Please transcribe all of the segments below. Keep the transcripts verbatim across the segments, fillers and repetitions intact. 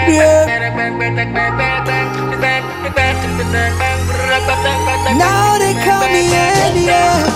Now they call me Elia.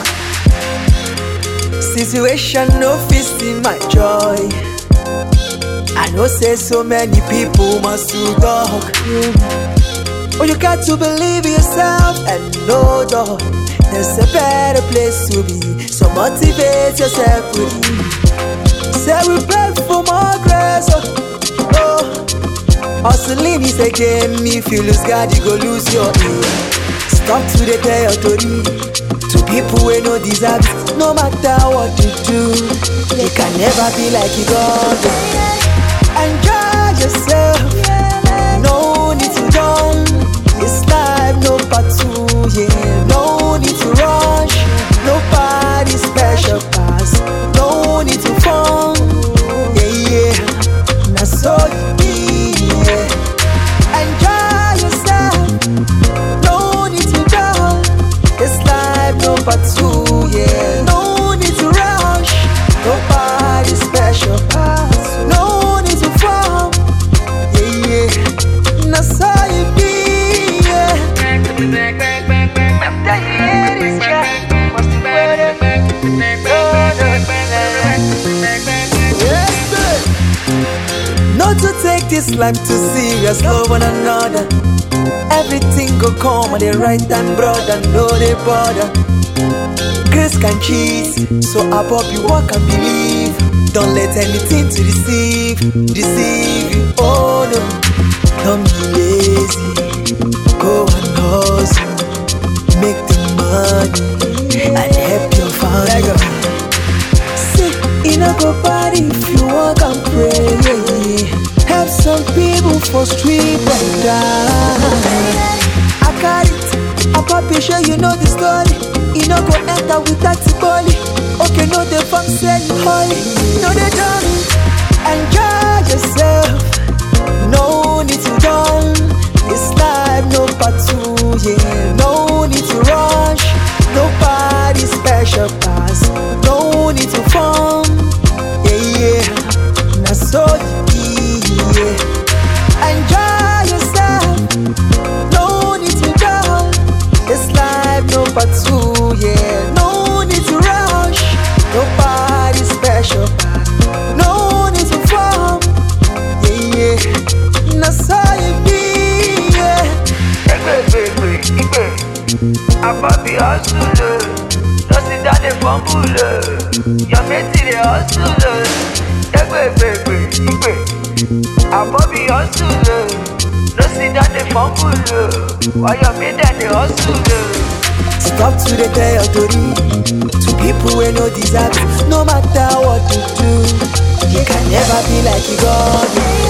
Situation no fist in my joy. I know say so many people must do dog. Oh, you got to believe in yourself and know dog. There's a better place to be, so motivate yourself with it. Say we pray for more grace. Oh, oh. Hustling is a game. If you lose God, you go lose your ear. Stop to the territory. To people who no deserve it. No matter what you do, you can never be like you God. Enjoy yourself. No need to run. It's life, no part two. Yeah, no need to rush. Nobody special pass. No need to fun. Yeah, yeah. Now so you be. Yeah. Enjoy yourself. No need to run. It's life, no part two. Yeah, no need to rush. Nobody special pass. No need to fun. Yeah, yeah. Now so you be. Yeah. Not to take this life too serious, love one another. Everything go come at the right time, brother, no they bother. Grace can cheat, so above you walk and believe. Don't let anything to deceive, deceive you, oh no. Don't be lazy, go and hustle. Make the money and help your family. See, in a go party if you walk and pray. Help some people for street and die. I got it, I'm happy sure you know the story. You know go enter without the body. Okay, no the fam say you holy. No they don't. Enjoy yourself. No need to run. It's life, no part two. Yeah, no need to rush. Nobody special pass. No need to fun. Yeah, yeah. Now so you be. Yeah. Enjoy yourself. No need to run. It's life, no part two. Yeah, no need to rush. Nobody special pass. No need to fun. Yeah, yeah. Now so you be. I pop the hustler, don't sit down the fumble. Your mate the hustler, egbe baby, egbe. I pop the hustler, don't sit down the fumble. Why your mate the hustler? Stop to the territory. To people who no deserve it. No matter what you do, you can never be like you God.